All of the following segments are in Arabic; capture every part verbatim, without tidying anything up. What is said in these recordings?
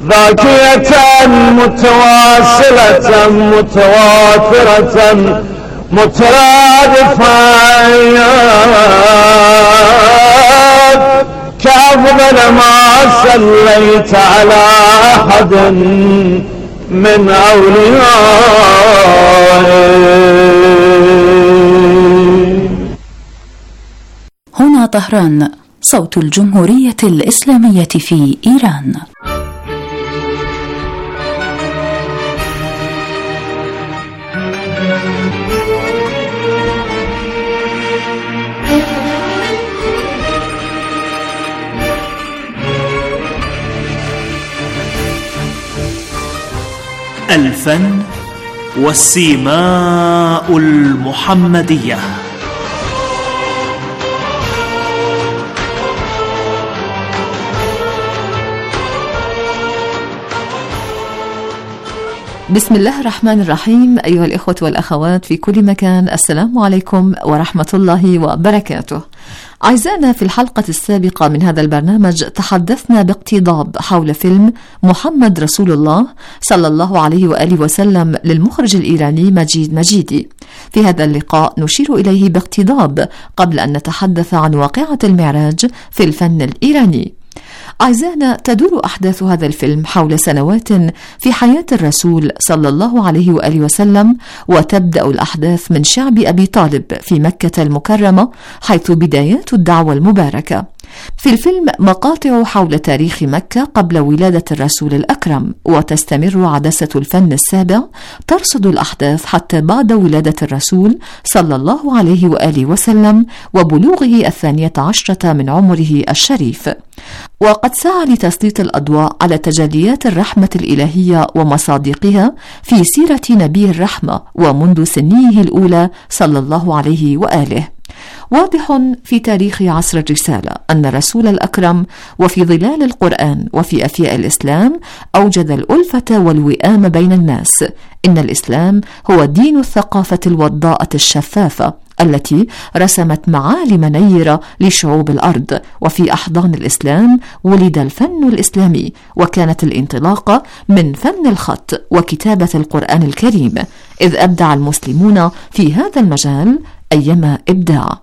ذاكية متواصلة متواترة مترادفة كأفضل ما صليت على أحد من أوليائي. هنا طهران، صوت الجمهورية الإسلامية في إيران. الفن والسيماء المحمدية. بسم الله الرحمن الرحيم. أيها الإخوة والأخوات في كل مكان، السلام عليكم ورحمة الله وبركاته. أعزائنا، في الحلقة السابقة من هذا البرنامج تحدثنا باقتضاب حول فيلم محمد رسول الله صلى الله عليه وآله وسلم للمخرج الإيراني مجيد مجيدي. في هذا اللقاء نشير إليه باقتضاب قبل أن نتحدث عن واقعة المعراج في الفن الإيراني. أعزائنا، تدور أحداث هذا الفيلم حول سنوات في حياة الرسول صلى الله عليه وآله وسلم، وتبدأ الأحداث من شعب أبي طالب في مكة المكرمة حيث بدايات الدعوة المباركة. في الفيلم مقاطع حول تاريخ مكة قبل ولادة الرسول الأكرم، وتستمر عدسة الفن السابع ترصد الأحداث حتى بعد ولادة الرسول صلى الله عليه وآله وسلم وبلوغه الثانية عشرة من عمره الشريف. وقد سعى لتسليط الأضواء على تجليات الرحمة الإلهية ومصادقها في سيرة نبي الرحمة ومنذ سنيه الأولى صلى الله عليه وآله. واضح في تاريخ عصر الرسالة أن الرسول الأكرم وفي ظلال القرآن وفي أفياء الإسلام أوجد الألفة والوئام بين الناس. إن الإسلام هو دين الثقافة الوضاءة الشفافة التي رسمت معالم نيرة لشعوب الأرض، وفي أحضان الإسلام ولد الفن الإسلامي، وكانت الانطلاقة من فن الخط وكتابة القرآن الكريم، إذ أبدع المسلمون في هذا المجال أيما إبداع.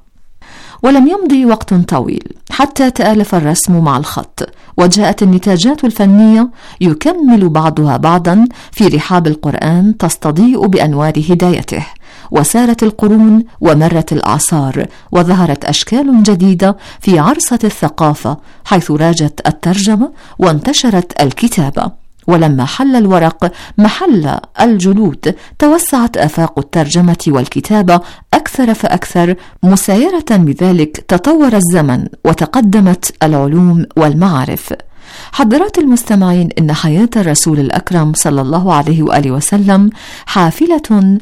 ولم يمضي وقت طويل حتى تآلف الرسم مع الخط، وجاءت النتاجات الفنية يكمل بعضها بعضا في رحاب القرآن تستضيء بأنوار هدايته. وسارت القرون ومرت الأعصار، وظهرت أشكال جديدة في عرصة الثقافة حيث راجت الترجمة وانتشرت الكتابة. ولما حل الورق محل الجلود توسعت آفاق الترجمة والكتابة أكثر فأكثر، مسايرة بذلك تطور الزمن وتقدمت العلوم والمعارف. حضرات المستمعين، إن حياة الرسول الأكرم صلى الله عليه وآله وسلم حافلة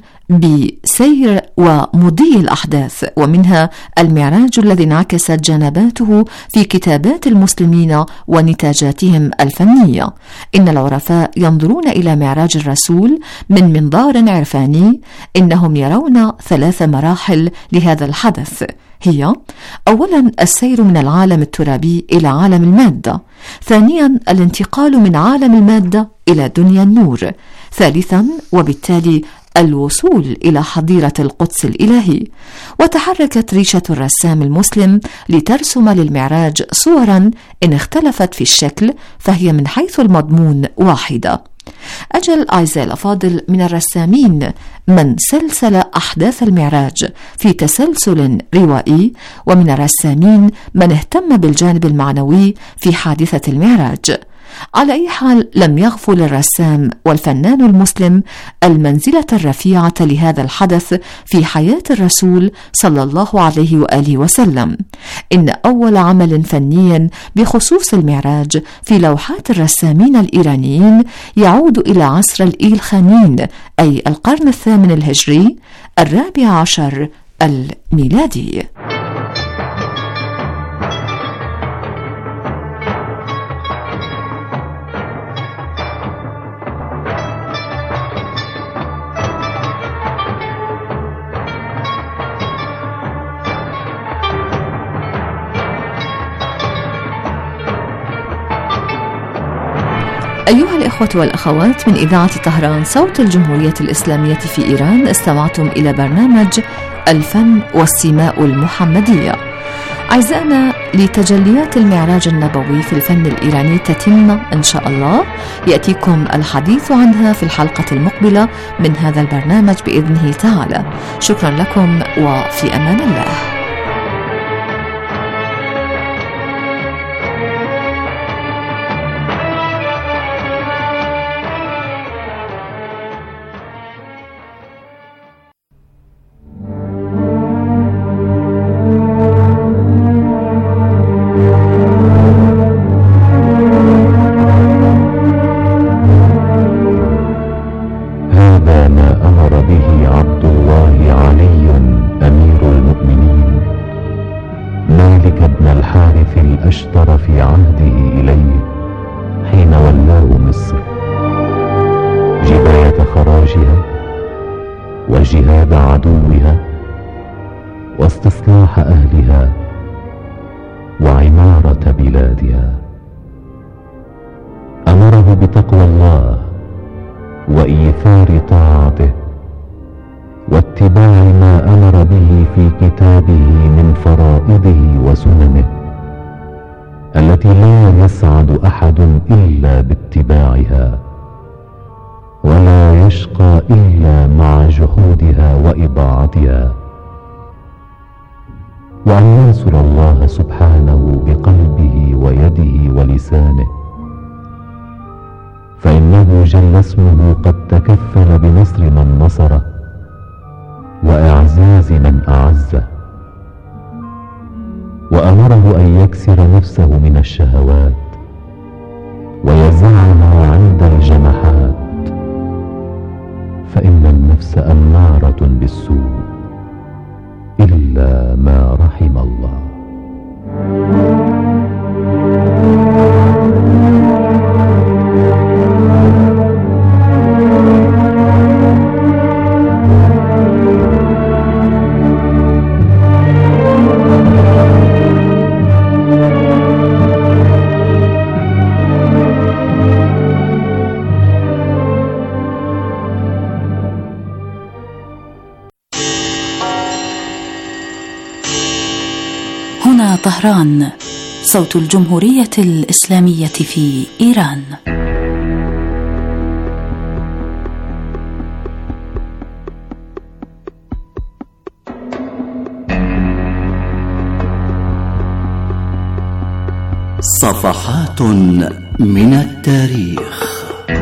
بسير ومضي الأحداث، ومنها المعراج الذي انعكست جنباته في كتابات المسلمين ونتاجاتهم الفنية. إن العرفاء ينظرون إلى معراج الرسول من منظار عرفاني. إنهم يرون ثلاث مراحل لهذا الحدث، هي: أولا السير من العالم الترابي إلى عالم المادة، ثانيا الانتقال من عالم المادة إلى دنيا النور، ثالثا وبالتالي الوصول إلى حضيرة القدس الإلهي. وتحركت ريشة الرسام المسلم لترسم للمعراج صورا إن اختلفت في الشكل فهي من حيث المضمون واحدة. أجل أعزائي الأفاضل، من الرسامين من سلسل أحداث المعراج في تسلسل روائي، ومن الرسامين من اهتم بالجانب المعنوي في حادثة المعراج. على أي حال، لم يغفل الرسام والفنان المسلم المنزلة الرفيعة لهذا الحدث في حياة الرسول صلى الله عليه وآله وسلم. إن أول عمل فني بخصوص المعراج في لوحات الرسامين الإيرانيين يعود إلى عصر الإيلخانيين، أي القرن الثامن الهجري الرابع عشر الميلادي. أيها الإخوة والأخوات، من إذاعة طهران صوت الجمهورية الإسلامية في إيران، استمعتم إلى برنامج الفن والسيماء المحمدية. أعزائنا، لتجليات المعراج النبوي في الفن الإيراني تتم إن شاء الله، يأتيكم الحديث عنها في الحلقة المقبلة من هذا البرنامج بإذنه تعالى. شكرا لكم وفي أمان الله. أشتر في عهده إليه حين ولاه مصر جباية خراجها وجهاد عدوها واستصلاح أهلها وعمارة بلادها. أمره بتقوى الله وإيثار طاعته واتباع ما أمر به في كتابه من فرائضه وسننه التي لا يسعد أحد إلا باتباعها ولا يشقى إلا مع جحودها وإضاعتها، وأن ينصر الله سبحانه بقلبه ويده ولسانه، فإنه جل اسمه قد تكفل بنصر من نصره وإعزاز من أعزه. وأمره أن يكسر نفسه من الشهوات ويزعها عند الجمحات، فإن النفس أمارة بالسوء إلا ما رحم الله. هنا طهران صوت الجمهورية الإسلامية في إيران. صفحات من التاريخ.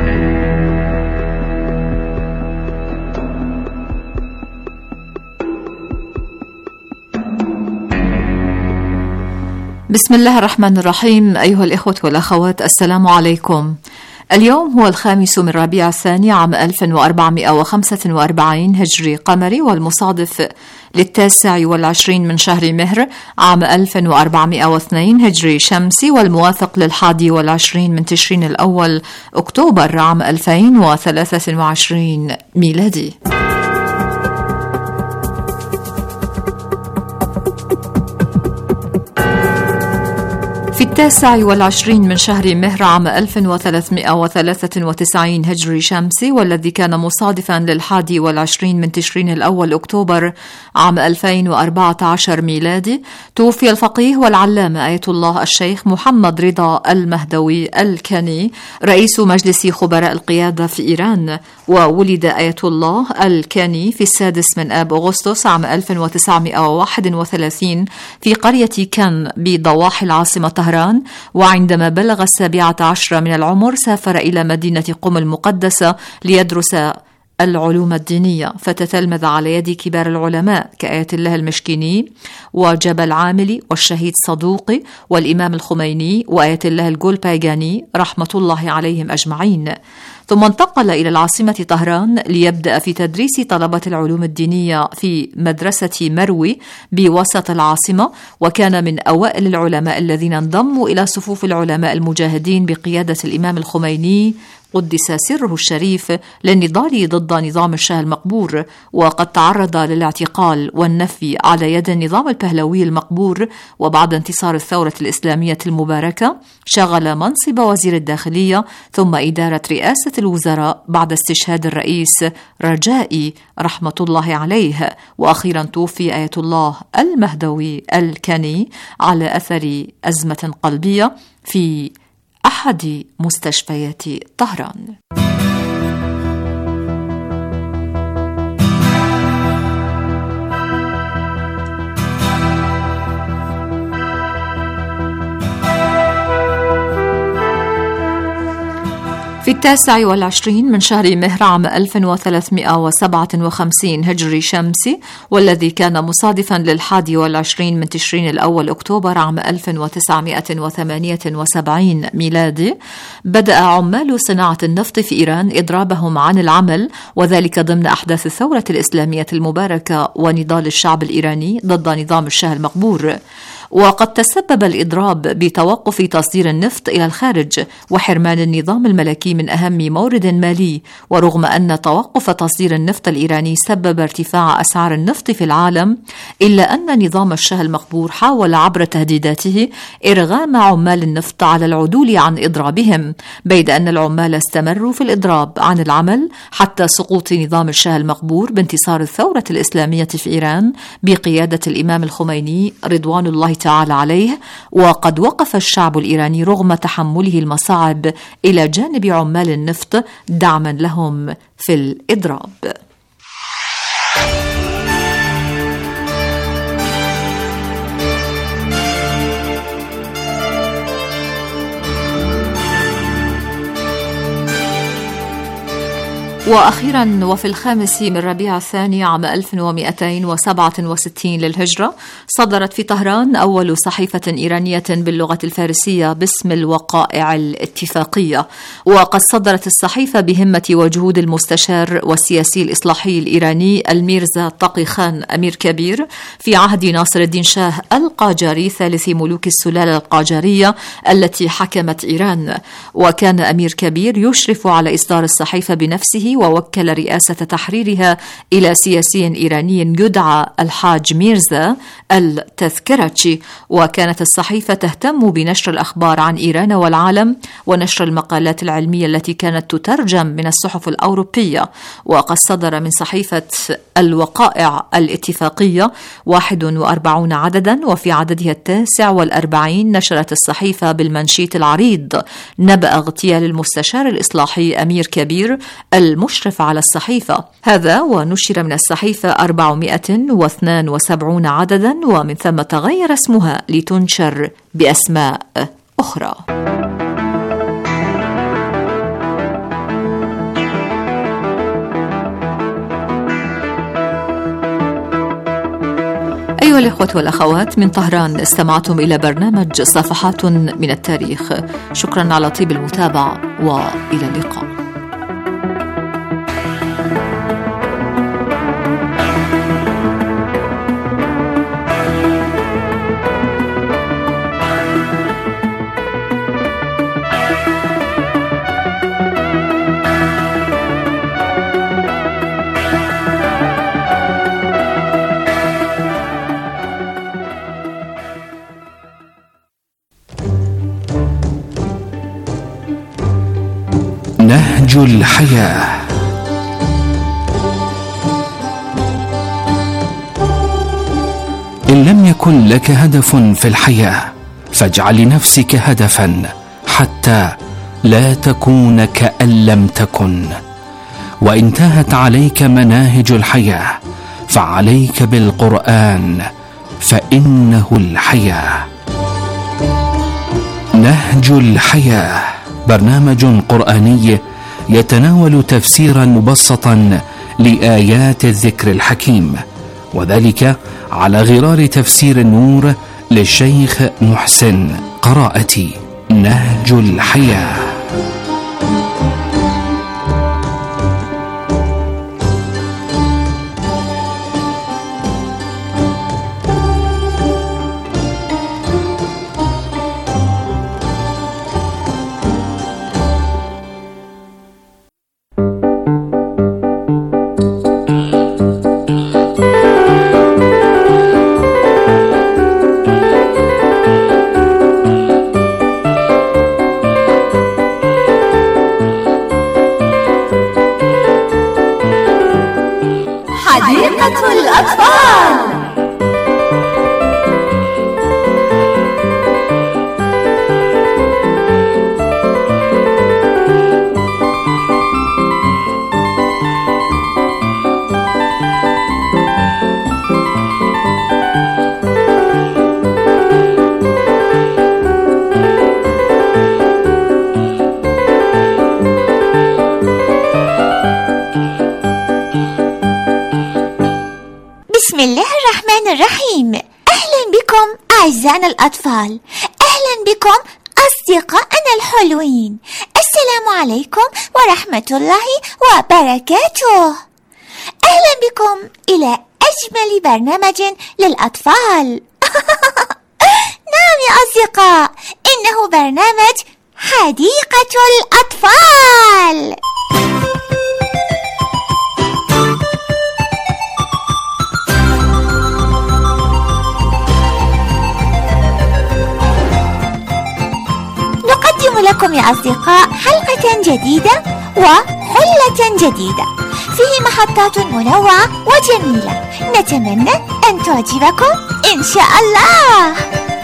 بسم الله الرحمن الرحيم. أيها الإخوة والأخوات، السلام عليكم. اليوم هو الخامس من ربيع الثاني عام ألف وأربعمائة وخمسة وأربعين هجري قمري، والمصادف للتاسع والعشرين من شهر مهر عام ألف وأربعمائة واثنين هجري شمسي، والموافق للحادي والعشرين من تشرين الأول أكتوبر عام ألفين وثلاثة وعشرين ميلادي. في التاسع والعشرين من شهر مهر عام ألف وثلاثمائة وثلاثة وتسعين هجري شمسي، والذي كان مصادفا للحادي والعشرين من تشرين الأول أكتوبر عام ألفين وأربعة عشر ميلادي، توفي الفقيه والعلامة آية الله الشيخ محمد رضا المهدوي الكاني، رئيس مجلس خبراء القيادة في إيران. وولد آية الله الكاني في السادس من آب أغسطس عام ألف وتسعمائة وواحد وثلاثين في قرية كان بضواحي العاصمة طهران، وعندما بلغ السابعة عشر من العمر سافر إلى مدينة قم المقدسة ليدرس العلوم الدينية، فتتلمذ على يد كبار العلماء كآية الله المشكيني وجبل عاملي والشهيد صدوقي والإمام الخميني وآية الله الجولبايغاني رحمة الله عليهم أجمعين. ثم انتقل إلى العاصمة طهران ليبدأ في تدريس طلبة العلوم الدينية في مدرسة مروي بوسط العاصمة، وكان من أوائل العلماء الذين انضموا إلى صفوف العلماء المجاهدين بقيادة الإمام الخميني قدس سره الشريف للنضال ضد نظام الشاه المقبور، وقد تعرض للاعتقال والنفي على يد النظام البهلوي المقبور. وبعد انتصار الثورة الإسلامية المباركة شغل منصب وزير الداخلية ثم إدارة رئاسة الوزراء بعد استشهاد الرئيس رجائي رحمة الله عليه. وأخيرا توفي آية الله المهدوي الكني على أثر أزمة قلبية في أحد مستشفيات طهران. في التاسع والعشرين من شهر مهر عام ألف وثلاثمائة وسبعة وخمسين هجري شمسي، والذي كان مصادفا للحادي والعشرين من تشرين الأول أكتوبر عام ألف وتسعمائة وثمانية وسبعين ميلادي، بدأ عمال صناعة النفط في إيران إضرابهم عن العمل، وذلك ضمن أحداث الثورة الإسلامية المباركة ونضال الشعب الإيراني ضد نظام الشاه المقبور. وقد تسبب الإضراب بتوقف تصدير النفط إلى الخارج وحرمان النظام الملكي من أهم مورد مالي. ورغم أن توقف تصدير النفط الإيراني سبب ارتفاع أسعار النفط في العالم، إلا أن نظام الشاه المقبور حاول عبر تهديداته إرغام عمال النفط على العدول عن إضرابهم، بيد أن العمال استمروا في الإضراب عن العمل حتى سقوط نظام الشاه المقبور بانتصار الثورة الإسلامية في إيران بقيادة الإمام الخميني رضوان الله تعالى عليه. وقد وقف الشعب الإيراني رغم تحمله المصاعب إلى جانب عمال النفط دعما لهم في الإضراب. وأخيرا وفي الخامس من ربيع الثاني عام ألف ومئتين وسبعة وستين للهجرة صدرت في طهران أول صحيفة إيرانية باللغة الفارسية باسم الوقائع الاتفاقية. وقد صدرت الصحيفة بهمة وجهود المستشار والسياسي الإصلاحي الإيراني الميرزا تقي خان أمير كبير في عهد ناصر الدين شاه القاجاري ثالث ملوك السلالة القاجارية التي حكمت إيران. وكان أمير كبير يشرف على إصدار الصحيفة بنفسه، ووكل رئاسة تحريرها إلى سياسي إيراني يدعى الحاج ميرزا التذكرتشي. وكانت الصحيفة تهتم بنشر الأخبار عن إيران والعالم ونشر المقالات العلمية التي كانت تترجم من الصحف الأوروبية. وقد صدر من صحيفة الوقائع الاتفاقية واحد وأربعون عددا، وفي عددها التاسع والأربعين نشرت الصحيفة بالمنشيت العريض نبأ اغتيال المستشار الإصلاحي أمير كبير المشرف على الصحيفة. هذا ونشر من الصحيفة أربعمائة واثنين وسبعين عددا، ومن ثم تغير اسمها لتنشر بأسماء أخرى. أيها الإخوة والأخوات، من طهران استمعتم إلى برنامج صفحات من التاريخ. شكرا على طيب المتابعة وإلى اللقاء. نهج الحياة. إن لم يكن لك هدف في الحياة فاجعل لنفسك هدفا حتى لا تكون كأن لم تكن. وإن تاهت عليك مناهج الحياة فعليك بالقرآن فإنه الحياة. نهج الحياة برنامج قرآني يتناول تفسيرا مبسطا لآيات الذكر الحكيم، وذلك على غرار تفسير النور للشيخ محسن. قراءتي نهج الحياة. حديقة الأطفال. بسم الله الرحمن الرحيم. أهلا بكم أعزائنا الأطفال، أهلا بكم أصدقائنا الحلوين. السلام عليكم ورحمة الله وبركاته. أهلا بكم إلى أجمل برنامج للأطفال. نعم يا أصدقاء، إنه برنامج حديقة الأطفال. نقدم لكم يا أصدقاء حلقة جديدة وحلة جديدة فيه محطات منوعة وجميلة، نتمنى أن تعجبكم إن شاء الله.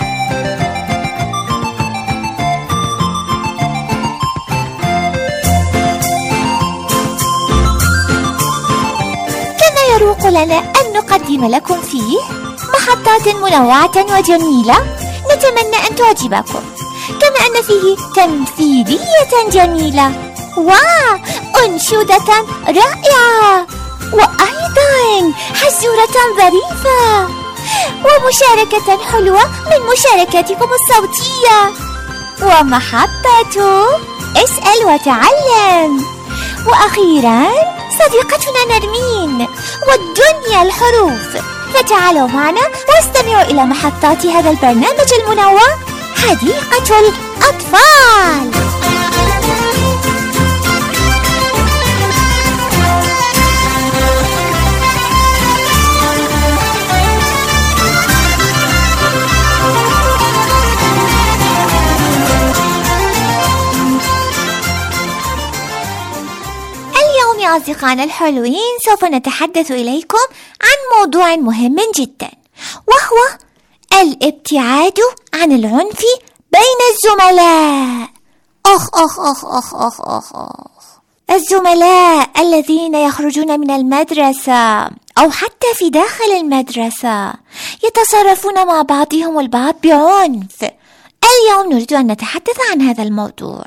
كما يروق لنا أن نقدم لكم فيه محطات منوعة وجميلة، نتمنى أن تعجبكم، كما أن فيه تمثيلية جميلة وأنشودة رائعة، وأيضا حزورة ظريفة، ومشاركة حلوة من مشاركاتكم الصوتية، ومحطة اسأل وتعلم، وأخيرا صديقتنا نرمين والدنيا الحروف. فتعالوا معنا واستمعوا إلى محطات هذا البرنامج المنوع حديقة الأطفال. اليوم يا أصدقائنا الحلوين سوف نتحدث إليكم عن موضوع مهم جدا، وهو الابتعاد عن العنف بين الزملاء. أخ أخ أخ أخ أخ أخ أخ الزملاء الذين يخرجون من المدرسة أو حتى في داخل المدرسة يتصرفون مع بعضهم البعض بعنف. اليوم نريد أن نتحدث عن هذا الموضوع.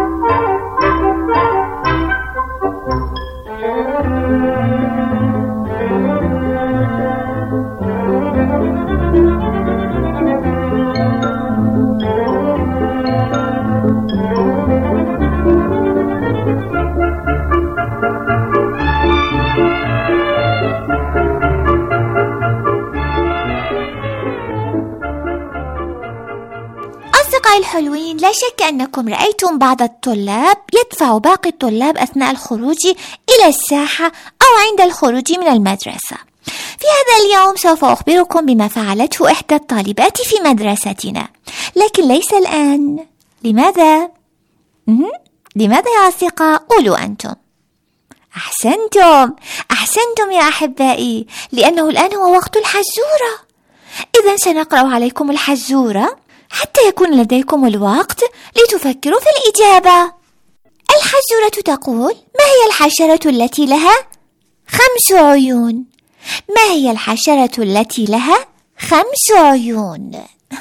أصدقائي الحلوين، لا شك أنكم رأيتم بعض الطلاب يدفع باقي الطلاب أثناء الخروج إلى الساحة أو عند الخروج من المدرسة. في هذا اليوم سوف أخبركم بما فعلته إحدى الطالبات في مدرستنا، لكن ليس الآن. لماذا؟ لماذا يا أصدقاء؟ قولوا أنتم. أحسنتم أحسنتم يا أحبائي، لأنه الآن هو وقت الحزورة. إذن سنقرأ عليكم الحزورة حتى يكون لديكم الوقت لتفكروا في الإجابة. الحزورة تقول: ما هي الحشرة التي لها خمس عيون؟ ما هي الحشرة التي لها خمس عيون؟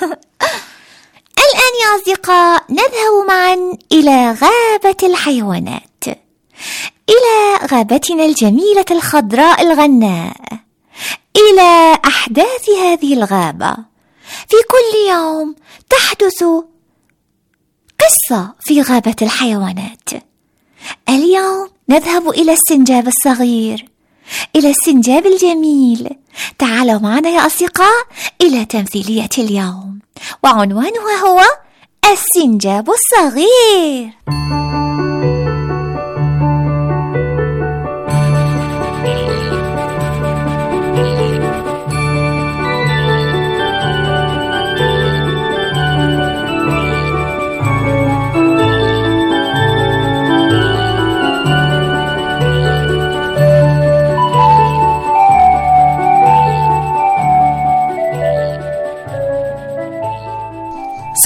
الآن يا أصدقاء نذهب معا إلى غابة الحيوانات، إلى غابتنا الجميلة الخضراء الغناء، إلى أحداث هذه الغابة. في كل يوم تحدث قصة في غابة الحيوانات. اليوم نذهب إلى السنجاب الصغير، إلى السنجاب الجميل. تعالوا معنا يا أصدقاء إلى تمثيلية اليوم، وعنوانها هو السنجاب الصغير.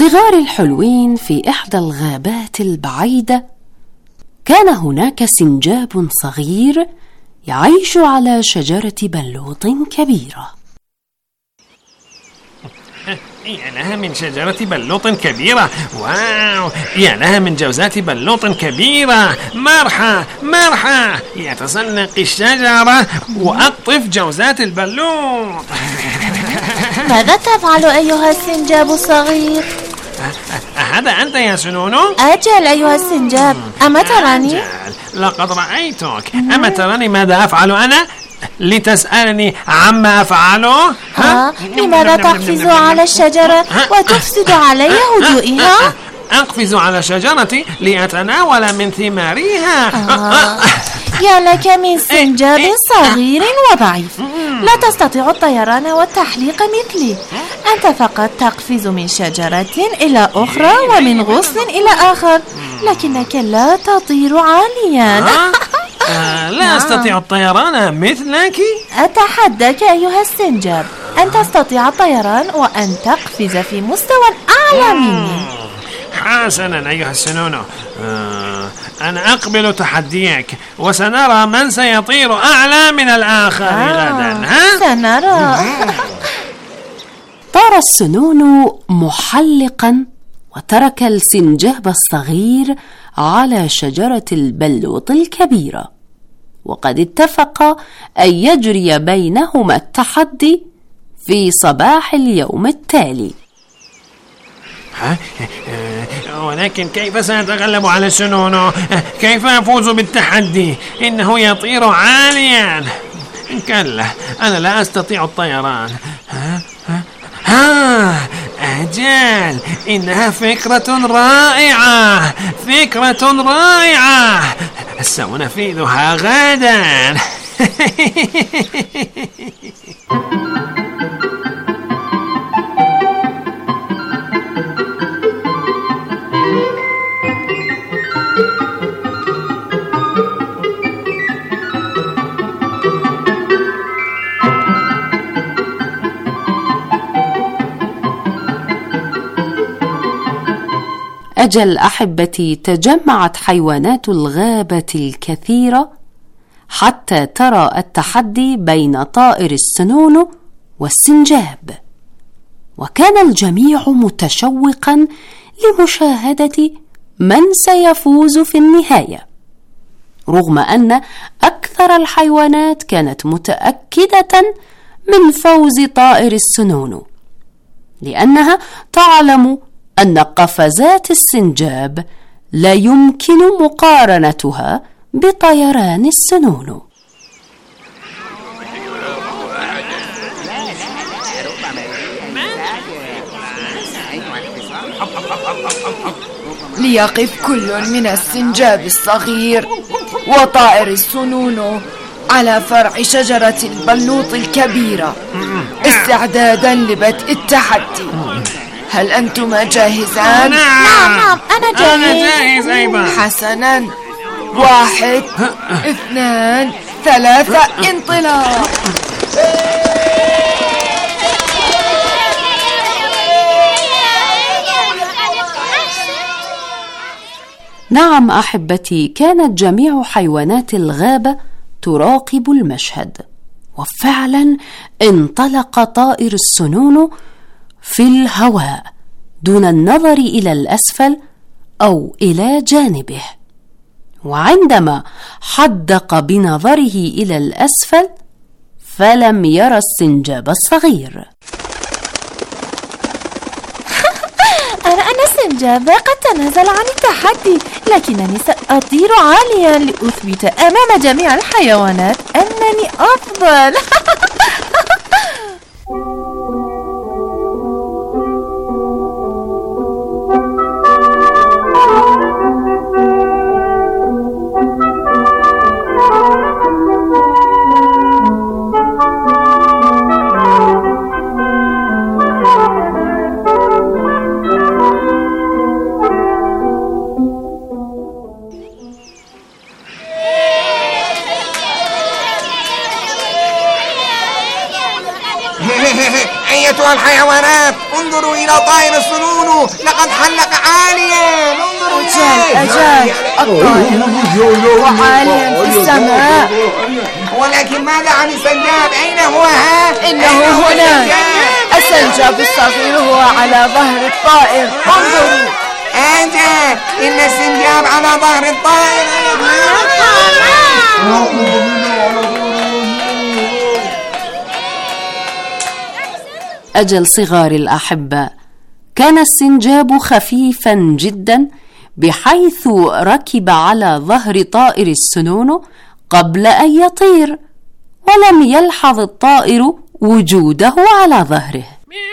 صغار الحلوين، في إحدى الغابات البعيدة كان هناك سنجاب صغير يعيش على شجرة بلوط كبيرة. يا لها من شجرة بلوط كبيرة، واو، يا لها من جوزات بلوط كبيرة، مرحى مرحى، يتسلق الشجرة وأقطف جوزات البلوط. ماذا تفعل أيها السنجاب الصغير؟ هذا أنت يا سنونو؟ أجل أيها السنجاب، أما تراني؟ أجل. لقد رأيتك. أما تراني ماذا أفعل أنا؟ لتسألني عما أفعله؟ ها؟ لماذا تقفز على الشجرة وتفسد علي هدوئها؟ أقفز على شجرتي لأتناول من ثمارها. آه. يا لك من سنجاب صغير وضعيف، لا تستطيع الطيران والتحليق مثلي. أنت فقط تقفز من شجرة إلى أخرى ومن غصن إلى آخر، لكنك لا تطير عاليا. آه لا أستطيع الطيران مثلك. أتحداك أيها السنجاب أن تستطيع الطيران وأن تقفز في مستوى أعلى مني. حسنا أيها السنونو، آه أنا أقبل تحديك، وسنرى من سيطير أعلى من الآخر آه غدا. ها؟ سنرى. طار السنون محلقا وترك السنجاب الصغير على شجرة البلوط الكبيرة، وقد اتفق أن يجري بينهما التحدي في صباح اليوم التالي. ولكن كيف سأتغلب على السنونو؟ كيف أفوز بالتحدي؟ إنه يطير عاليا. كلا، أنا لا أستطيع الطيران. ها ها ها أجل، إنها فكرة رائعة، فكرة رائعة، سأنفذها غدا. أجل أحبتي، تجمعت حيوانات الغابة الكثيرة حتى ترى التحدي بين طائر السنون والسنجاب، وكان الجميع متشوقا لمشاهدة من سيفوز في النهاية، رغم أن أكثر الحيوانات كانت متأكدة من فوز طائر السنون، لأنها تعلم أن قفزات السنجاب لا يمكن مقارنتها بطيران السنون. ليقف كل من السنجاب الصغير وطائر السنون على فرع شجرة البلوط الكبيرة استعدادا لبدء التحدي. هل أنتما جاهزان؟ نعم نعم أنا جاهز. أنا جاهز أيضا. حسنا، واحد اثنان ثلاثة، انطلاق. نعم أحبتي، كانت جميع حيوانات الغابة تراقب المشهد، وفعلا انطلق طائر السنون في الهواء دون النظر إلى الأسفل أو إلى جانبه، وعندما حدق بنظره إلى الأسفل فلم يرى السنجاب الصغير. أنا أنا السنجاب قد تنازل عن التحدي، لكنني سأطير عاليا لأثبت أمام جميع الحيوانات أنني أفضل. أيتها الحيوانات، انظروا إلى طائر السنونو، لقد حلق عاليا. انظروا أجل أجل الطائر وعاليا في السماء. ولكن ماذا عن السنجاب؟ أين هو؟ ها؟ إنه هنا. السنجاب الصغير هو على ظهر الطائر. انظروا. أجل إن السنجاب على ظهر الطائر. أجل صغار الأحباء، كان السنجاب خفيفا جدا بحيث ركب على ظهر طائر السنونو قبل أن يطير، ولم يلحظ الطائر وجوده على ظهره.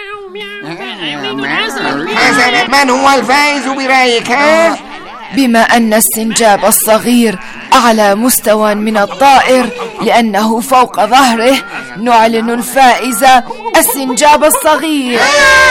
حسنا، من هو الفائز برأيك؟ بما أن السنجاب الصغير أعلى مستوى من الطائر لأنه فوق ظهره، نعلن الفائز السنجاب الصغير.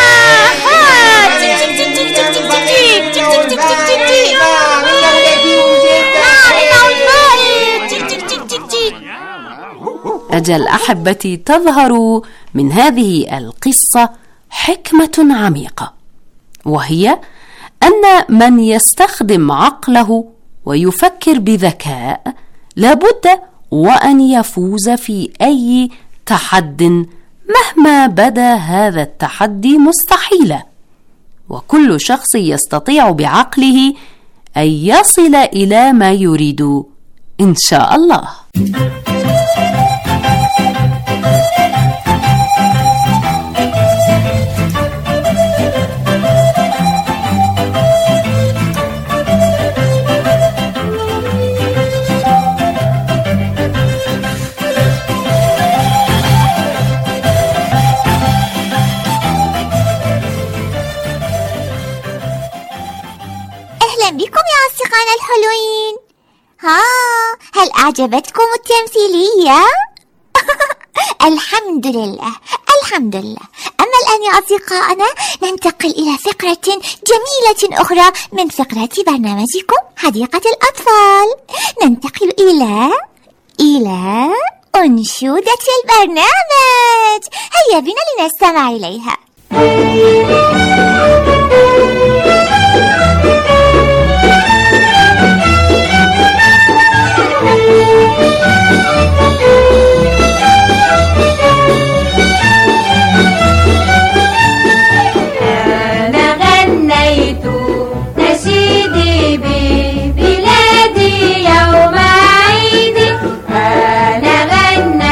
أجل أحبتي، تظهر من هذه القصة حكمة عميقة، وهي أن من يستخدم عقله ويفكر بذكاء لابد وأن يفوز في أي تحد مهما بدا هذا التحدي مستحيلا، وكل شخص يستطيع بعقله أن يصل إلى ما يريد إن شاء الله. بكم يا أصدقائنا الحلوين. ها، هل أعجبتكم التمثيلية؟ الحمد لله الحمد لله. أما الآن يا أصدقائنا ننتقل إلى فقرة جميلة أخرى من فقرات برنامجكم حديقة الأطفال. ننتقل إلى إلى أنشودة البرنامج. هيا بنا لنستمع إليها.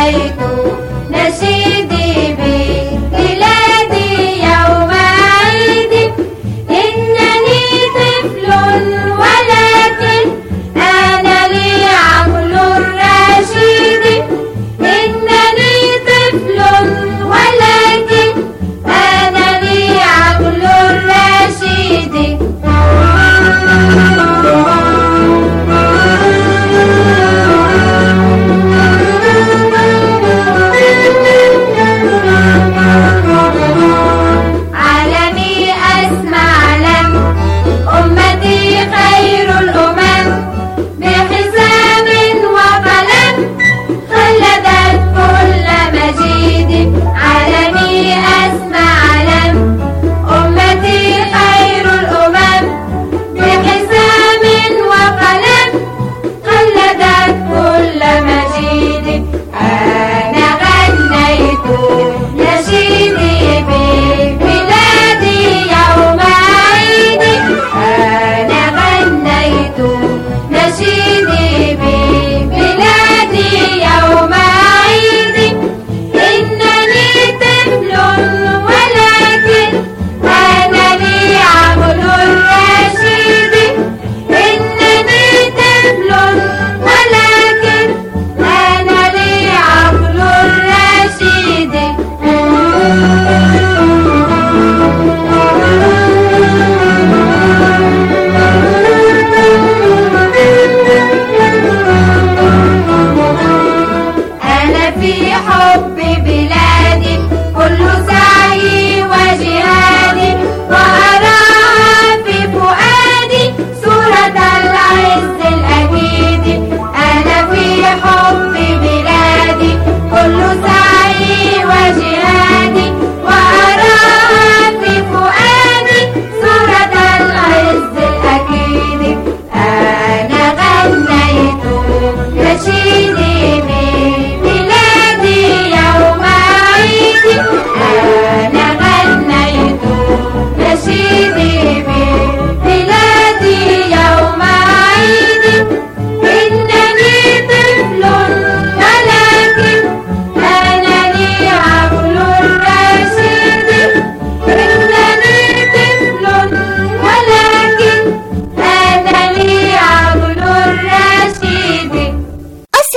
نشيدي ببلادي يوم عيد.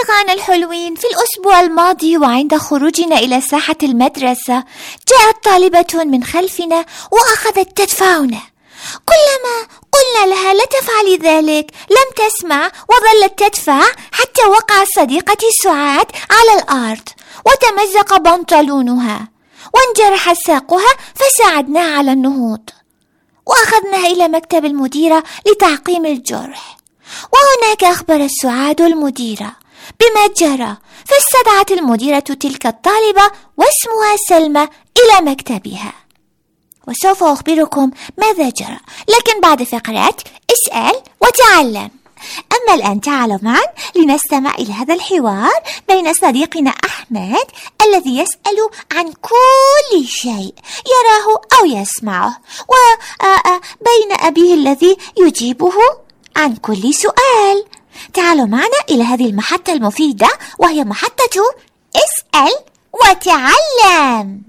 أصدقائنا الحلوين، في الأسبوع الماضي وعند خروجنا إلى ساحة المدرسة جاءت طالبة من خلفنا وأخذت تدفعنا. كلما قلنا لها لا تفعلي ذلك لم تسمع، وظلت تدفع حتى وقعت صديقتي سعاد على الأرض وتمزق بنطلونها وانجرح ساقها، فساعدناها على النهوض وأخذناها إلى مكتب المديرة لتعقيم الجرح. وهناك أخبرت سعاد المديرة بما جرى، فاستدعت المديرة تلك الطالبة واسمها سلمى إلى مكتبها، وسوف أخبركم ماذا جرى، لكن بعد فقرة اسأل وتعلم. أما الآن تعالوا معا لنستمع إلى هذا الحوار بين صديقنا أحمد الذي يسأل عن كل شيء يراه أو يسمعه، وبين أبيه الذي يجيبه عن كل سؤال. تعالوا معنا إلى هذه المحطة المفيدة، وهي محطة اسأل وتعلم.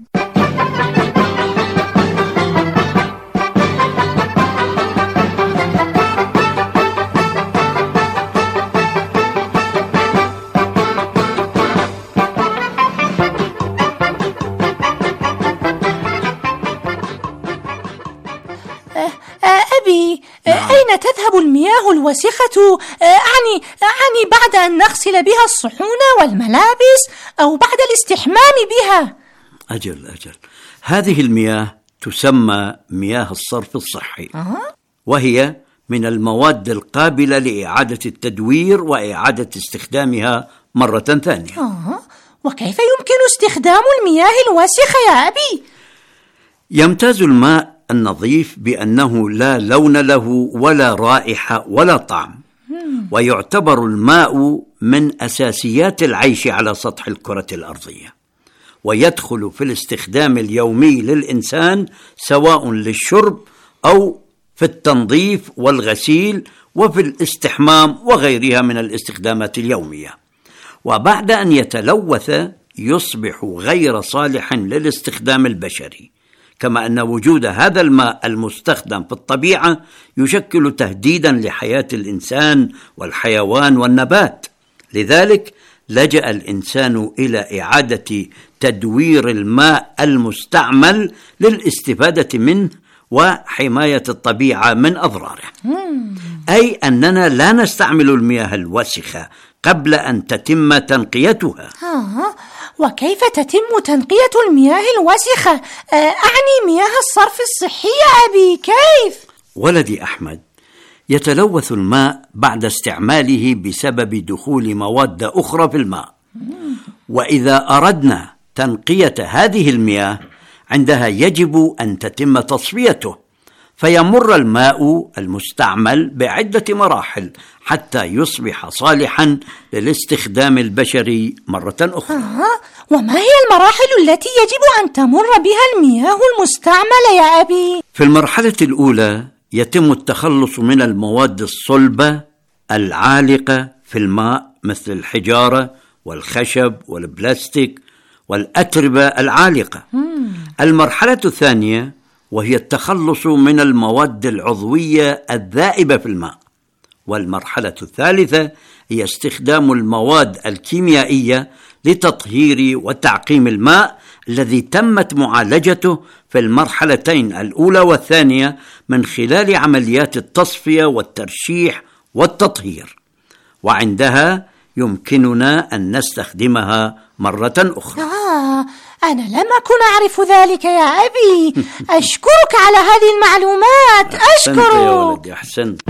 أبي، أين تذهب المياه الوسخة؟ أعني أعني بعد أن نغسل بها الصحون والملابس أو بعد الاستحمام بها. أجل أجل هذه المياه تسمى مياه الصرف الصحي، أه؟ وهي من المواد القابلة لإعادة التدوير وإعادة استخدامها مرة ثانية. أه؟ وكيف يمكن استخدام المياه الوسخة يا أبي؟ يمتاز الماء النظيف بأنه لا لون له ولا رائحة ولا طعم، ويعتبر الماء من أساسيات العيش على سطح الكرة الأرضية، ويدخل في الاستخدام اليومي للإنسان سواء للشرب أو في التنظيف والغسيل وفي الاستحمام وغيرها من الاستخدامات اليومية. وبعد أن يتلوث يصبح غير صالح للاستخدام البشري، كما أن وجود هذا الماء المستخدم في الطبيعة يشكل تهديدا لحياة الإنسان والحيوان والنبات. لذلك لجأ الإنسان إلى إعادة تدوير الماء المستعمل للاستفادة منه وحماية الطبيعة من أضراره، أي أننا لا نستعمل المياه الوسخة قبل أن تتم تنقيتها. آه، وكيف تتم تنقية المياه الوسخة؟ أعني مياه الصرف الصحي يا أبي، كيف؟ ولدي أحمد، يتلوث الماء بعد استعماله بسبب دخول مواد أخرى في الماء، وإذا أردنا تنقية هذه المياه عندها يجب أن تتم تصفيته، فيمر الماء المستعمل بعدة مراحل حتى يصبح صالحا للاستخدام البشري مرة أخرى. آه، وما هي المراحل التي يجب أن تمر بها المياه المستعملة يا أبي؟ في المرحلة الأولى يتم التخلص من المواد الصلبة العالقة في الماء مثل الحجارة والخشب والبلاستيك والأتربة العالقة. مم. المرحلة الثانية وهي التخلص من المواد العضوية الذائبة في الماء، والمرحلة الثالثة هي استخدام المواد الكيميائية لتطهير وتعقيم الماء الذي تمت معالجته في المرحلتين الأولى والثانية من خلال عمليات التصفية والترشيح والتطهير، وعندها يمكننا أن نستخدمها مرة أخرى. آه، أنا لم أكن أعرف ذلك يا أبي. أشكرك على هذه المعلومات. أشكرك. أحسنت يا ولدي، أحسنت.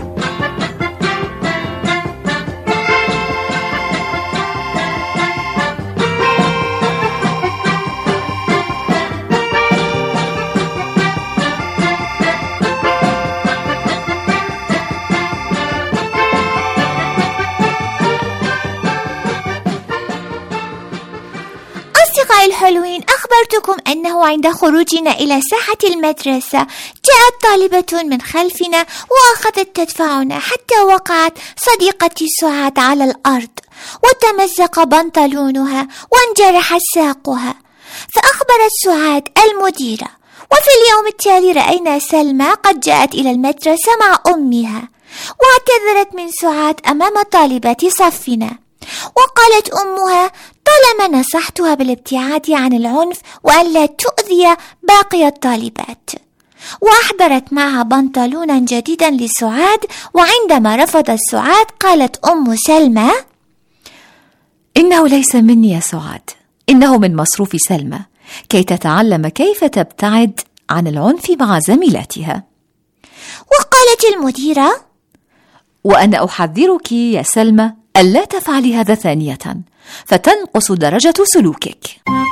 أصدقائي الحلوين، أخبرتكم أنه عند خروجنا إلى ساحة المدرسة جاءت طالبة من خلفنا وأخذت تدفعنا حتى وقعت صديقتي سعاد على الأرض وتمزق بنطلونها وانجرح ساقها، فأخبرت سعاد المديرة. وفي اليوم التالي رأينا سلمى قد جاءت إلى المدرسة مع أمها واعتذرت من سعاد أمام طالبات صفنا، وقالت أمها: طالما نصحتها بالابتعاد عن العنف وأن لا تؤذي باقي الطالبات. وأحضرت معها بنطلونا جديدا لسعاد، وعندما رفضت سعاد قالت أم سلمى: إنه ليس مني يا سعاد، إنه من مصروف سلمى كي تتعلم كيف تبتعد عن العنف مع زميلاتها. وقالت المديرة: وأنا أحذرك يا سلمى ألا تفعلي هذا ثانية فتنقص درجة سلوكك.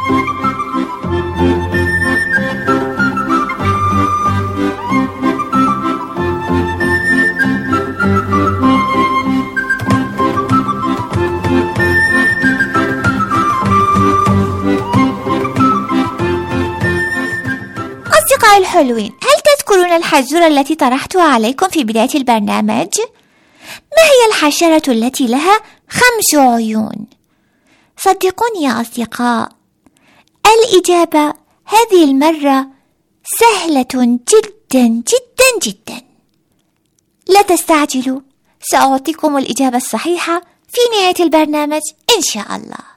أصدقائي الحلوين، هل تذكرون الحزورة التي طرحتها عليكم في بداية البرنامج؟ ما هي الحشرة التي لها خمس عيون؟ صدقوني يا أصدقاء، الإجابة هذه المرة سهلة جدا جدا جدا. لا تستعجلوا، سأعطيكم الإجابة الصحيحة في نهاية البرنامج إن شاء الله.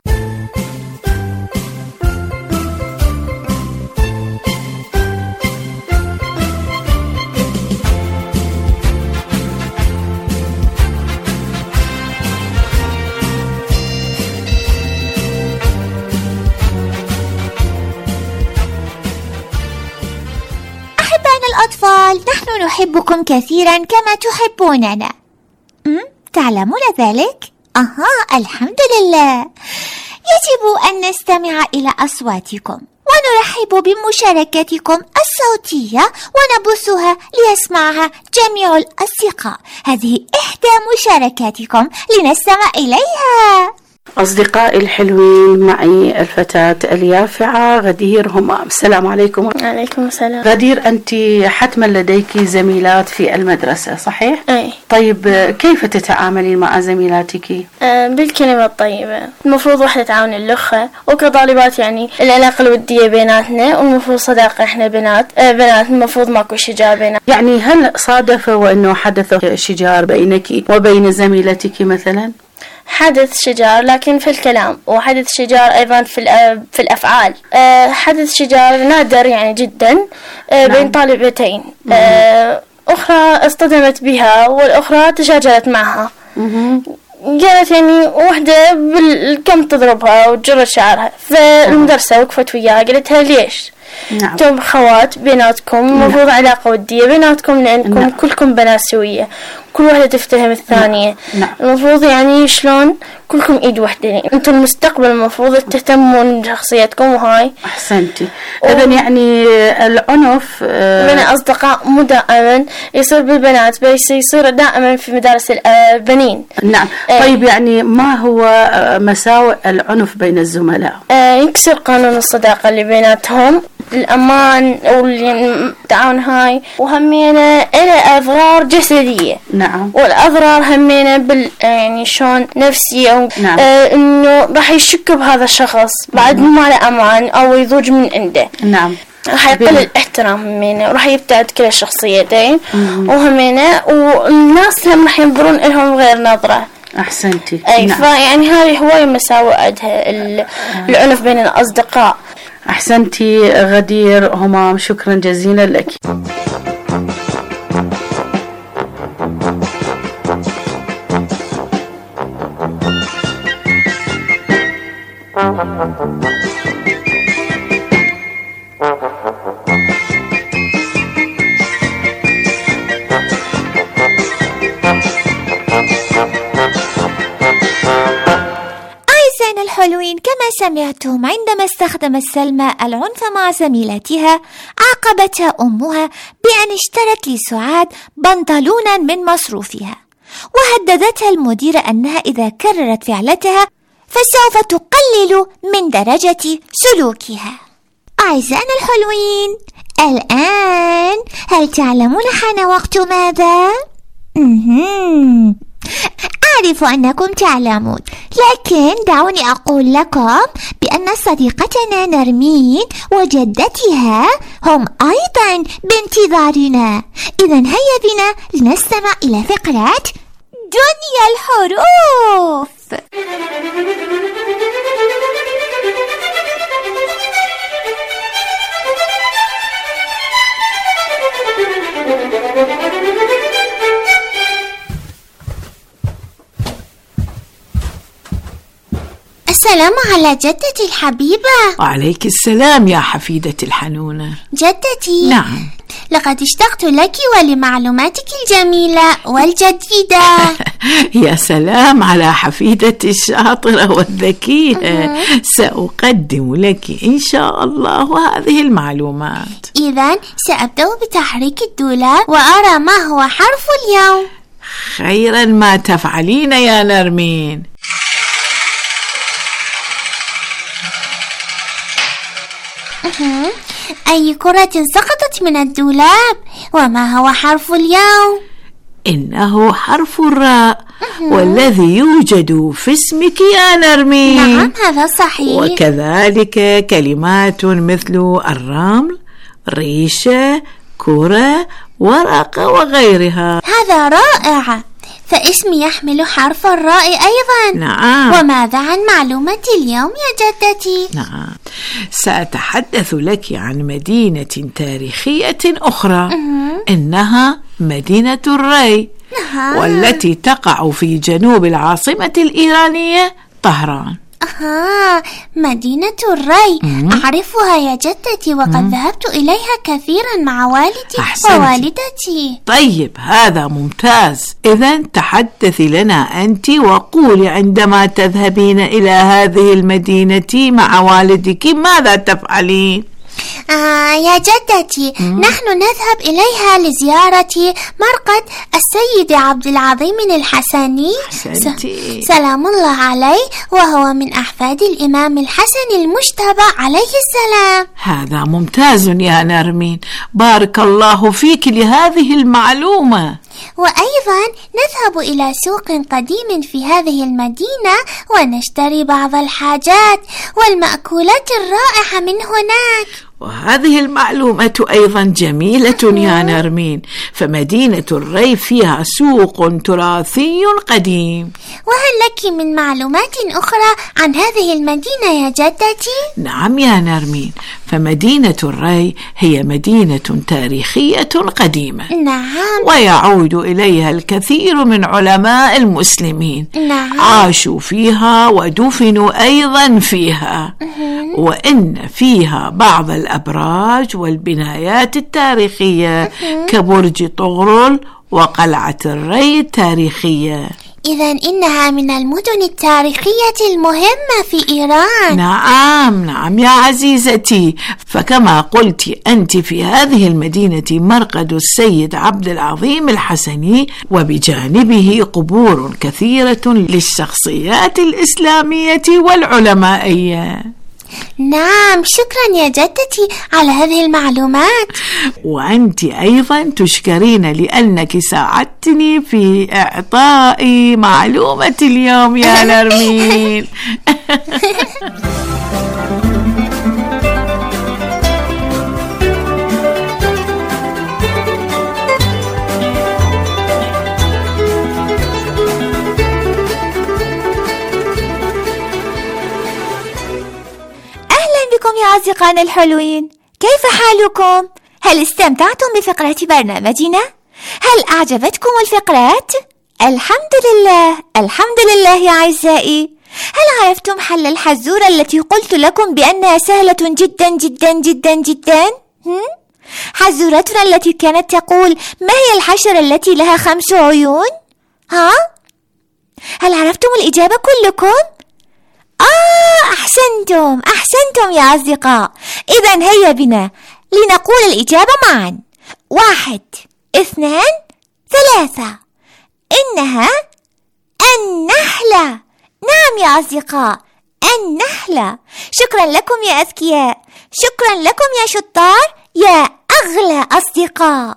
الأطفال، نحن نحبكم كثيرا كما تحبوننا. أم؟ تعلمون ذلك؟ أها، الحمد لله. يجب أن نستمع إلى أصواتكم ونرحب بمشاركتكم الصوتية ونبثها ليسمعها جميع الأصدقاء. هذه إحدى مشاركاتكم لنستمع إليها. أصدقائي الحلوين، معي الفتاة اليافعة غدير همام. السلام عليكم. وعليكم السلام. غدير، أنت حتما لديك زميلات في المدرسة صحيح؟ أي. طيب كيف تتعاملين مع زميلاتك؟ أه بالكلمة الطيبة. المفروض وحدة تعاون اللخة، وكطالبات يعني العلاقة الودية بيناتنا، والمفروض صداقة إحنا بنات أه بنات المفروض ماكو شجار بينات. يعني هل صادف وأنه حدث شجار بينك وبين زميلتك مثلا؟ حدث شجار لكن في الكلام، وحدث شجار أيضا في في الأفعال. أه حدث شجار نادر يعني جدا أه بين طالبتين. أه أخرى اصطدمت بها والأخرى تشاجرت معها. قالت يعني واحدة بالكم تضربها وتجرد شعرها، فالمدرسة وقفت وياها قالتها ليش؟ نعم. انتم خوات بيناتكم، المفروض نعم. علاقة ودية بيناتكم لأنكم نعم. كلكم بنات سوية، كل واحدة تفتهم الثانية. نعم. المفروض يعني شلون كلكم ايد واحدة، يعني انتم المستقبل المفروض تهتمون بشخصيتكم. وهاي احسنتي. اذا يعني العنف بين اصدقاء مو دائما يصير بالبنات، بس يصير دائما في مدارس البنين. نعم. اه طيب يعني ما هو مساوئ العنف بين الزملاء؟ اه يكسر قانون الصداقة اللي بيناتهم، الأمان والتعاون هاي، وهمينا إلى أضرار جسدية. نعم. والأضرار همينا بال يعني شون نفسية. نعم. آه إنه راح يشك بهذا الشخص بعد ما له أمان أو يضوج من عنده. نعم. راح يقل الاحترام همينا، وراح يبتعد كل الشخصيتين، وهمينا والناس هم راح ينظرون لهم غير نظرة. أحسنتي. أي نعم. فيعني هذه هواية مساوئ عندها العنف بين الأصدقاء. أحسنتي غدير همام، شكرا جزيلا لك. الحلوين، كما سمعتم عندما استخدمت سلمى العنف مع زميلتها عاقبتها أمها بأن اشترت لسعاد بنطلونا من مصروفها، وهددتها المديرة أنها إذا كررت فعلتها فسوف تقلل من درجة سلوكها. أعزائنا الحلوين، الآن هل تعلمون حان وقت ماذا؟ مهم. أعرف أنكم تعلمون، لكن دعوني أقول لكم بأن صديقتنا نرمين وجدتها هم أيضا بانتظارنا. إذن هيا بنا لنستمع إلى فقرة دنيا الحروف. السلام على جدتي الحبيبة. وعليك السلام يا حفيدتي الحنونة. جدتي. نعم. لقد اشتقت لك ولمعلوماتك الجميلة والجديدة. يا سلام على حفيدتي الشاطرة والذكية. سأقدم لك إن شاء الله هذه المعلومات. إذن سأبدأ بتحريك الدولاب وأرى ما هو حرف اليوم. خيرا ما تفعلين يا نرمين. أي كرة سقطت من الدولاب؟ وما هو حرف اليوم؟ إنه حرف الراء، والذي يوجد في اسمك يا نرمين. نعم هذا صحيح. وكذلك كلمات مثل الرمل، ريشة، كرة، ورقة وغيرها. هذا رائع، فاسمي يحمل حرف الراء أيضا. نعم. وماذا عن معلومة اليوم يا جدتي؟ نعم، سأتحدث لك عن مدينة تاريخية أخرى. أه. إنها مدينة الري. أه. والتي تقع في جنوب العاصمة الإيرانية طهران. آه، مدينة الري. مم. أعرفها يا جدتي، وقد مم. ذهبت إليها كثيرا مع والدي أحسنتي. ووالدتي. طيب هذا ممتاز. إذن تحدثي لنا أنت وقولي عندما تذهبين إلى هذه المدينة مع والدك ماذا تفعلين؟ آه يا جدتي، مم. نحن نذهب إليها لزيارة مرقد السيد عبد العظيم الحسني س- سلام الله عليه، وهو من أحفاد الإمام الحسن المجتبى عليه السلام. هذا ممتاز يا نرمين، بارك الله فيك لهذه المعلومة. وأيضا نذهب إلى سوق قديم في هذه المدينة ونشتري بعض الحاجات والمأكولات الرائعة من هناك. وهذه المعلومة أيضا جميلة يا نرمين، فمدينة الري فيها سوق تراثي قديم. وهل لك من معلومات أخرى عن هذه المدينة يا جدتي؟ نعم يا نرمين، فمدينة الري هي مدينة تاريخية قديمة. نعم. ويعود إليها الكثير من علماء المسلمين. نعم. عاشوا فيها ودفنوا أيضا فيها. وإن فيها بعض الأبراج والبنايات التاريخية كبرج طغرل وقلعة الري التاريخية. إذن إنها من المدن التاريخية المهمة في إيران. نعم نعم يا عزيزتي، فكما قلت أنت في هذه المدينة مرقد السيد عبد العظيم الحسني، وبجانبه قبور كثيرة للشخصيات الإسلامية والعلمائية. نعم، شكرا يا جدتي على هذه المعلومات. وأنت أيضا تشكرين لأنك ساعدتني في إعطاء معلومة اليوم يا نرمين. يا أصدقائنا الحلوين، كيف حالكم؟ هل استمتعتم بفقرة برنامجنا؟ هل أعجبتكم الفقرات؟ الحمد لله الحمد لله يا أعزائي. هل عرفتم حل الحزورة التي قلت لكم بأنها سهلة جدا جدا جدا جدا؟ هم؟ حزورتنا التي كانت تقول: ما هي الحشرة التي لها خمس عيون؟ ها؟ هل عرفتم الإجابة كلكم؟ آه أحسنتم أحسنتم يا أصدقاء. إذن هيا بنا لنقول الإجابة معا. واحد، اثنان، ثلاثة. إنها النحلة. نعم يا أصدقاء، النحلة. شكرا لكم يا أذكياء، شكرا لكم يا شطار، يا أغلى أصدقاء.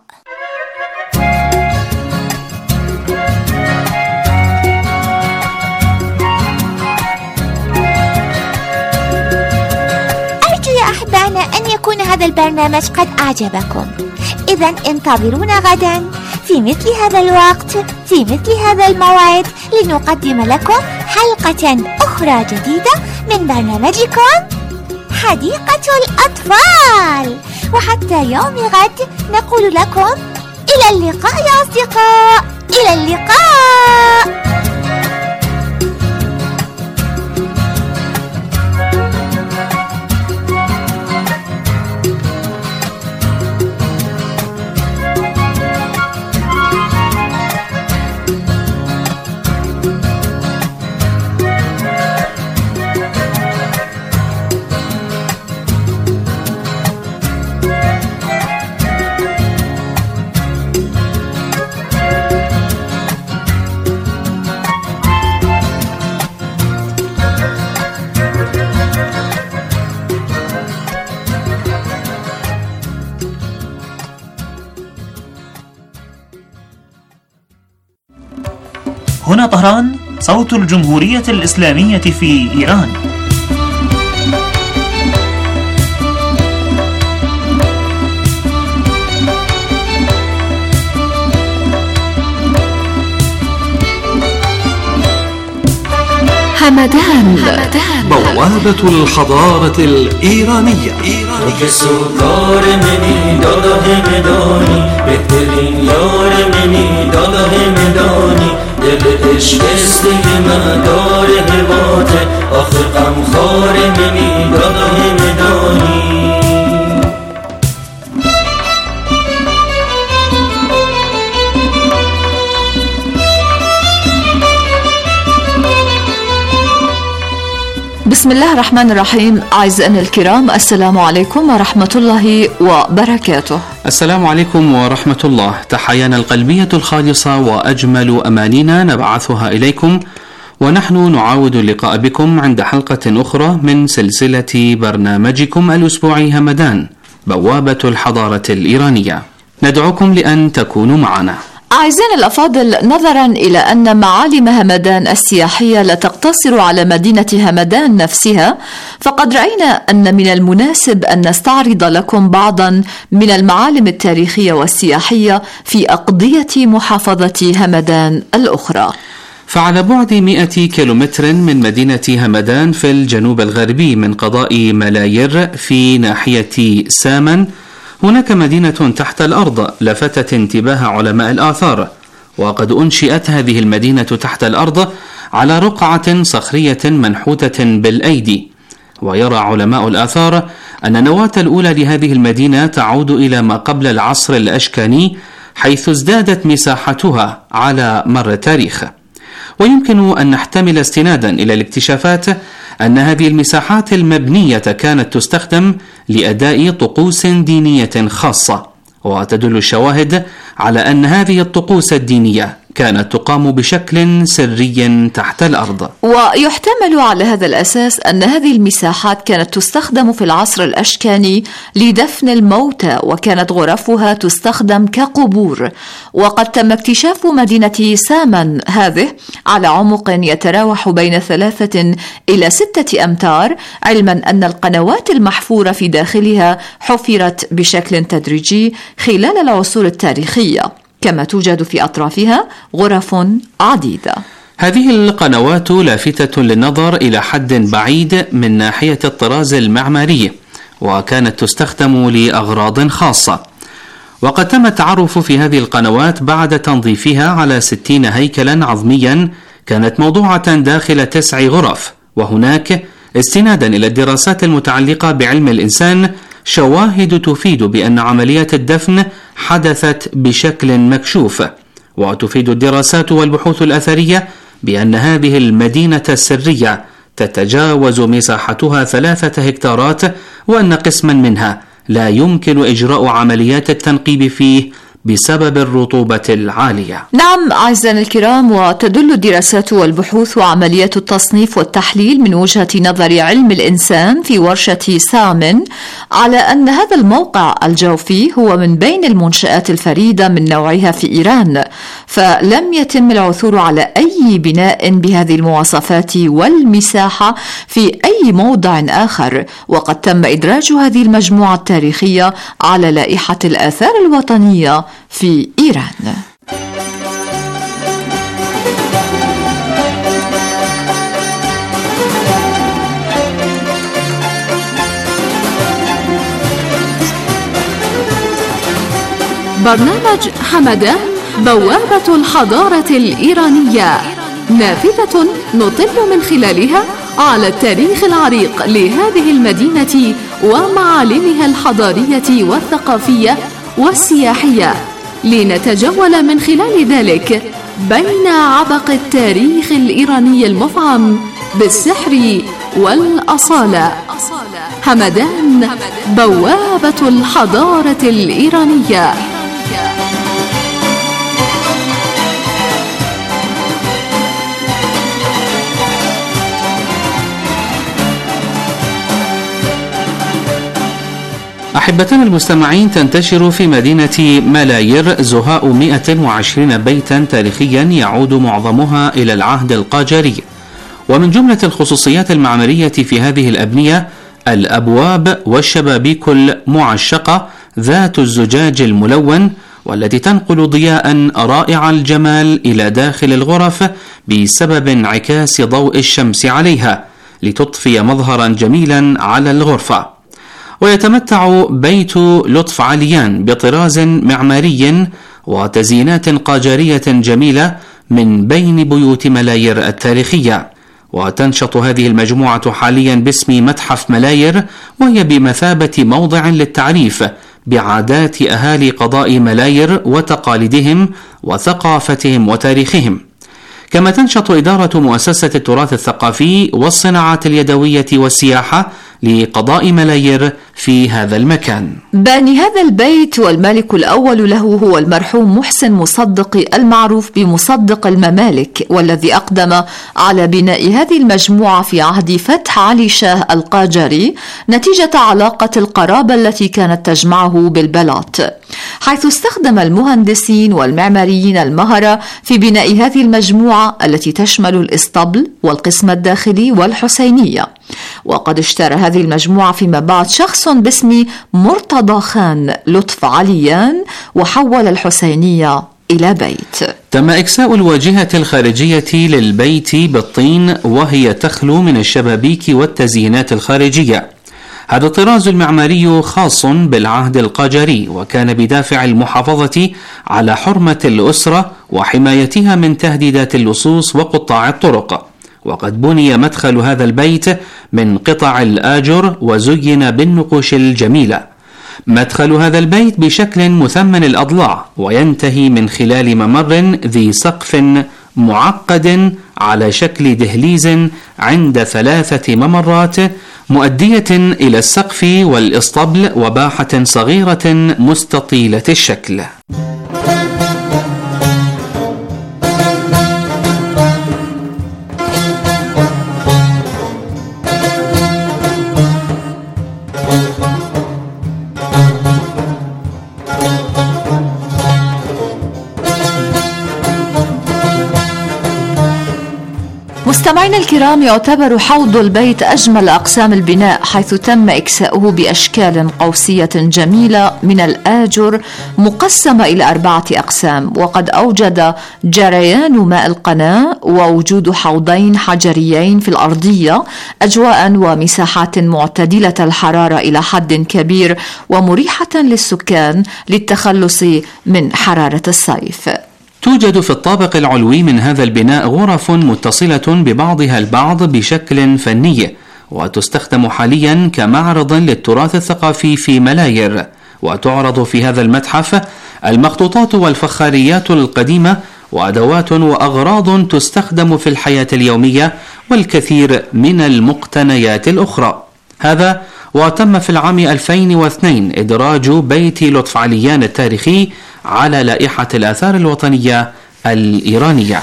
أحبائنا أن يكون هذا البرنامج قد أعجبكم. إذن انتظرونا غدا في مثل هذا الوقت في مثل هذا الموعد لنقدم لكم حلقة أخرى جديدة من برنامجكم حديقة الأطفال. وحتى يوم غد نقول لكم إلى اللقاء يا أصدقاء، إلى اللقاء. طهران، صوت الجمهورية الإسلامية في إيران. همدان، بوابة الحضارة الإيرانية. بسم الله الرحمن الرحيم. أعزائنا الكرام، السلام عليكم ورحمة الله وبركاته. السلام عليكم ورحمة الله. تحيانا القلبية الخالصة وأجمل أمانينا نبعثها إليكم، ونحن نعاود اللقاء بكم عند حلقة أخرى من سلسلة برنامجكم الأسبوعي همدان، بوابة الحضارة الإيرانية. ندعوكم لأن تكونوا معنا. أعزائنا الأفاضل، نظرا إلى أن معالم همدان السياحية لا تقتصر على مدينة همدان نفسها، فقد رأينا أن من المناسب أن نستعرض لكم بعضا من المعالم التاريخية والسياحية في أقضية محافظة همدان الأخرى. فعلى بعد مئة كيلومتر من مدينة همدان في الجنوب الغربي من قضاء ملاير في ناحية سامن، هناك مدينة تحت الأرض لفتت انتباه علماء الآثار، وقد أنشئت هذه المدينة تحت الأرض على رقعة صخرية منحوتة بالأيدي. ويرى علماء الآثار أن النواة الأولى لهذه المدينة تعود إلى ما قبل العصر الأشكاني، حيث ازدادت مساحتها على مر التاريخ. ويمكن أن نحتمل استنادا إلى الاكتشافات أن هذه المساحات المبنية كانت تستخدم لأداء طقوس دينية خاصة، وتدل الشواهد على أن هذه الطقوس الدينية كانت تقام بشكل سري تحت الأرض. ويحتمل على هذا الأساس أن هذه المساحات كانت تستخدم في العصر الأشكاني لدفن الموتى، وكانت غرفها تستخدم كقبور. وقد تم اكتشاف مدينة سامن هذه على عمق يتراوح بين ثلاثة إلى ستة أمتار، علما أن القنوات المحفورة في داخلها حفرت بشكل تدريجي خلال العصور التاريخية، كما توجد في أطرافها غرف عديدة. هذه القنوات لافتة للنظر إلى حد بعيد من ناحية الطراز المعماري، وكانت تستخدم لأغراض خاصة. وقد تم التعرف في هذه القنوات بعد تنظيفها على ستين هيكلا عظميا كانت موضوعة داخل تسع غرف. وهناك استنادا إلى الدراسات المتعلقة بعلم الإنسان شواهد تفيد بأن عمليات الدفن حدثت بشكل مكشوف. وتفيد الدراسات والبحوث الأثرية بأن هذه المدينة السرية تتجاوز مساحتها ثلاثة هكتارات، وأن قسما منها لا يمكن إجراء عمليات التنقيب فيه بسبب الرطوبة العالية. نعم أعزائنا الكرام، وتدل الدراسات والبحوث وعمليات التصنيف والتحليل من وجهة نظر علم الإنسان في ورشة سامن على أن هذا الموقع الجوفي هو من بين المنشآت الفريدة من نوعها في إيران، فلم يتم العثور على أي بناء بهذه المواصفات والمساحة في أي موضع آخر. وقد تم إدراج هذه المجموعة التاريخية على لائحة الآثار الوطنية في إيران. برنامج همدان، بوابة الحضارة الإيرانية، نافذة نطل من خلالها على التاريخ العريق لهذه المدينة ومعالمها الحضارية والثقافية والسياحية، لنتجول من خلال ذلك بين عبق التاريخ الإيراني المفعم بالسحر والأصالة. همدان، بوابة الحضارة الإيرانية. أحبتنا المستمعين، تنتشر في مدينة ملاير زهاء مئة وعشرين بيتا تاريخيا يعود معظمها إلى العهد القاجاري. ومن جملة الخصوصيات المعمارية في هذه الأبنية الأبواب والشبابيك المعشقة ذات الزجاج الملون، والتي تنقل ضياء رائع الجمال إلى داخل الغرف بسبب انعكاس ضوء الشمس عليها لتضفي مظهرا جميلا على الغرفة. ويتمتع بيت لطف عليان بطراز معماري وتزيينات قاجارية جميلة من بين بيوت ملاير التاريخية. وتنشط هذه المجموعة حاليا باسم متحف ملاير، وهي بمثابة موضع للتعريف بعادات أهالي قضاء ملاير وتقاليدهم وثقافتهم وتاريخهم. كما تنشط إدارة مؤسسة التراث الثقافي والصناعات اليدوية والسياحة لقضاء ملاير في هذا المكان. باني هذا البيت والمالك الأول له هو المرحوم محسن مصدق المعروف بمصدق الممالك، والذي أقدم على بناء هذه المجموعة في عهد فتح علي شاه القاجاري نتيجة علاقة القرابة التي كانت تجمعه بالبلاط، حيث استخدم المهندسين والمعماريين المهرة في بناء هذه المجموعة التي تشمل الإسطبل والقسم الداخلي والحسينية. وقد اشترى هذه المجموعة فيما بعد شخص باسم مرتضى خان لطف عليان وحول الحسينية إلى بيت. تم إكساء الواجهة الخارجية للبيت بالطين، وهي تخلو من الشبابيك والتزيينات الخارجية. هذا الطراز المعماري خاص بالعهد القاجاري، وكان بدافع المحافظة على حرمة الأسرة وحمايتها من تهديدات اللصوص وقطاع الطرق. وقد بني مدخل هذا البيت من قطع الآجر وزين بالنقوش الجميلة. مدخل هذا البيت بشكل مثمن الأضلاع، وينتهي من خلال ممر ذي سقف معقد على شكل دهليز عند ثلاثة ممرات مؤدية إلى السقف والإسطبل وباحة صغيرة مستطيلة الشكل. مستمعينا الكرام، يعتبر حوض البيت أجمل أقسام البناء، حيث تم إكساؤه بأشكال قوسية جميلة من الآجر مقسمة إلى أربعة أقسام. وقد أوجد جريان ماء القناة ووجود حوضين حجريين في الأرضية أجواء ومساحات معتدلة الحرارة إلى حد كبير ومريحة للسكان للتخلص من حرارة الصيف. توجد في الطابق العلوي من هذا البناء غرف متصلة ببعضها البعض بشكل فني، وتستخدم حاليا كمعرض للتراث الثقافي في ملاير. وتعرض في هذا المتحف المخطوطات والفخاريات القديمة وأدوات وأغراض تستخدم في الحياة اليومية والكثير من المقتنيات الأخرى. هذا وتم في العام ألفين واثنين إدراج بيت لطف عليان التاريخي على لائحة الآثار الوطنية الإيرانية.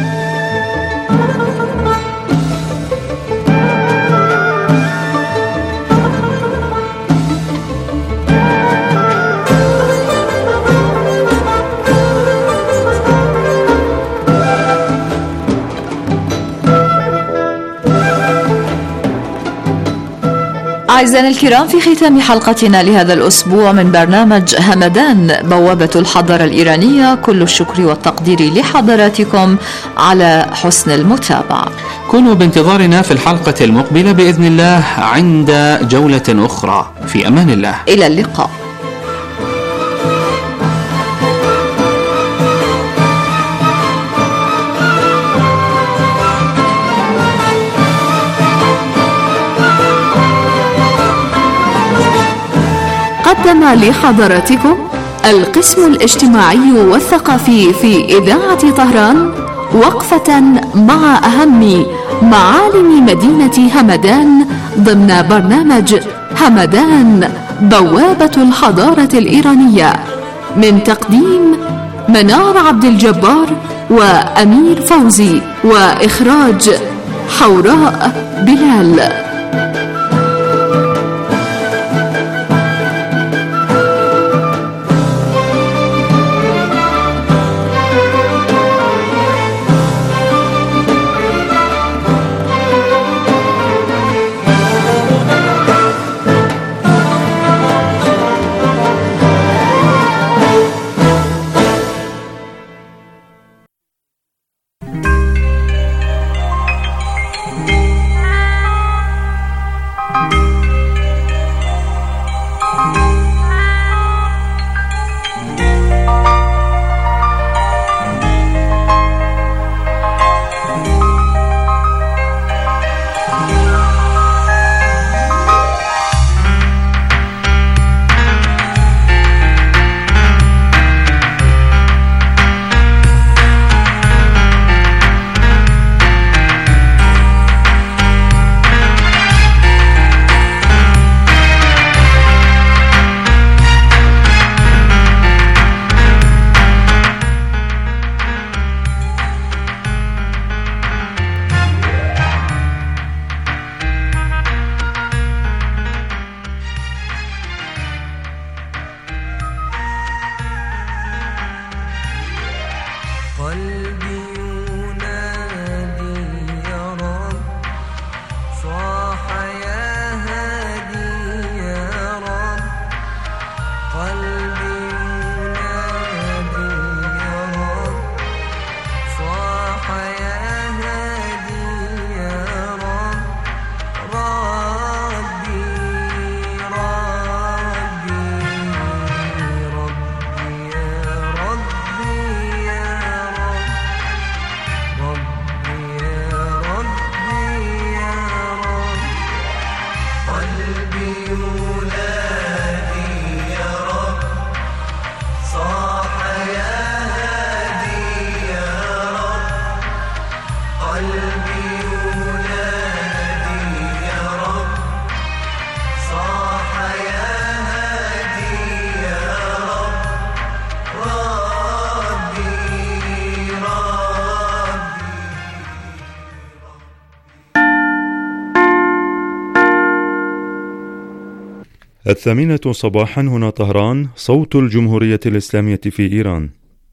أعزائنا الكرام، في ختام حلقتنا لهذا الأسبوع من برنامج همدان بوابة الحضارة الإيرانية، كل الشكر والتقدير لحضراتكم على حسن المتابعة. كونوا بانتظارنا في الحلقة المقبلة بإذن الله عند جولة أخرى. في أمان الله، إلى اللقاء. قدم لحضراتكم القسم الاجتماعي والثقافي في إذاعة طهران وقفة مع أهم معالم مدينة همدان ضمن برنامج همدان بوابة الحضارة الإيرانية، من تقديم منار عبد الجبار وأمير فوزي، وإخراج حوراء بلال. الثامنة صباحا، هنا طهران، صوت الجمهورية الإسلامية في إيران.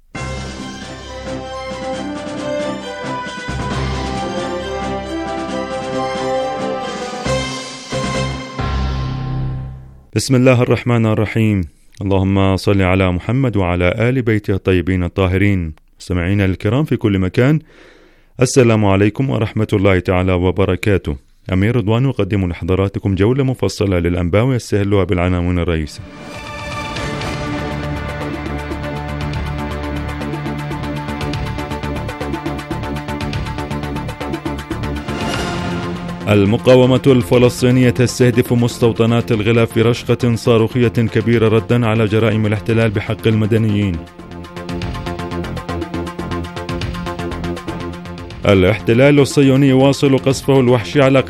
بسم الله الرحمن الرحيم. اللهم صل على محمد وعلى آل بيته الطيبين الطاهرين. مستمعينا الكرام في كل مكان، السلام عليكم ورحمة الله تعالى وبركاته. أمير رضوان يقدم لحضراتكم جولة مفصلة للأنباء ويستهلها بالعناوين الرئيسية. المقاومة الفلسطينية تستهدف مستوطنات الغلاف برشقة صاروخية كبيرة ردا على جرائم الاحتلال بحق المدنيين. الاحتلال الصهيوني يواصل قصفه الوحشي على